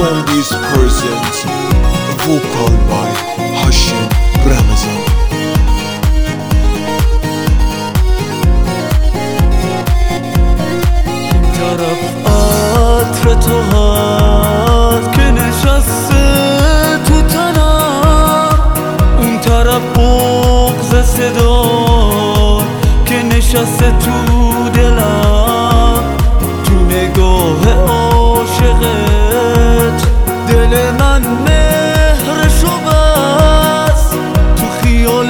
song is present, vocal by Hashim Ramazan. طرف عطر تو هست که نشسته تو تنم، اون طرف بغض صدا که نشسته تو دلم. تو نگاه عاشقت دل من مهرشو بس، تو خیال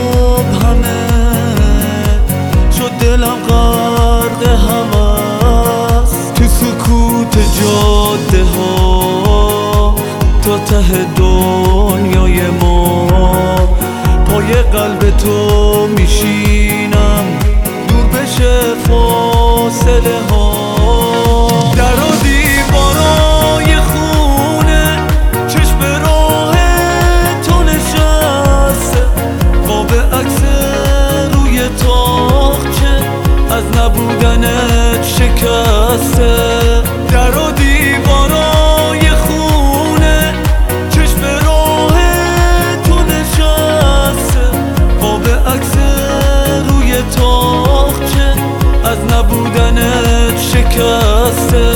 مبهمت شد دلم غرق هوس. تو سکوت جاده ها تا ته دنیای ما، پای قلب تو میشینم دور بشه فاصله ها. در و دیوارای خونه چشم راه تو نشسته، قاب عکس روی تاقچه از نبودنت شکسته. در و دیوارای خونه چشم راه تو نشسته، قاب عکس روی تاقچه از نبودنت شکسته.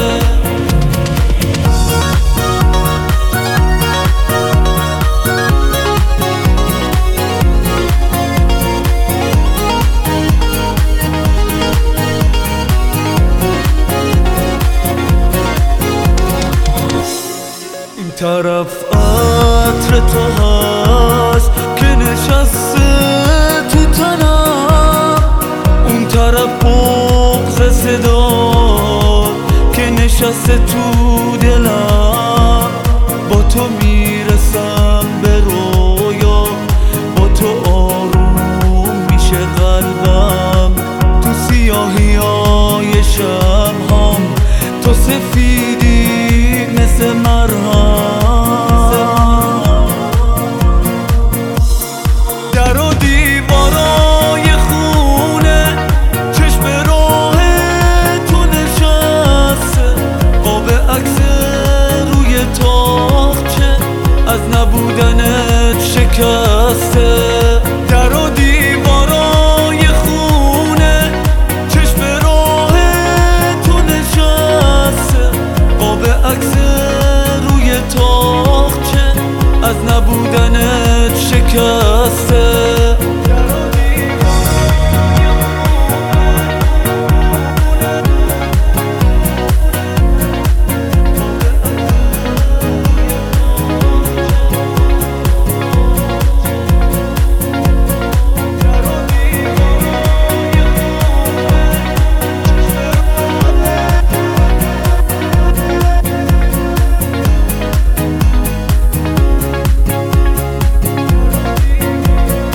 این طرف عطر تو هست که نشسته تو تنم، اون طرف بغض صدا که نشسته تو دلم. با تو میرسم به رویا، با تو آروم میشه قلبم. تو سیاهی های شب‌هام تو سفیدی مثل مرهم. در و دیوارای خونه چشم راه تو نشسته، قاب عکس روی تاقچه از نبودنت شکسته. در و دیوارای خونه چشم راه تو نشسته، قاب عکس روی تاقچه از نبودنت شکسته.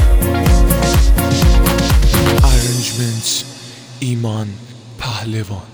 ایمان پهلوان.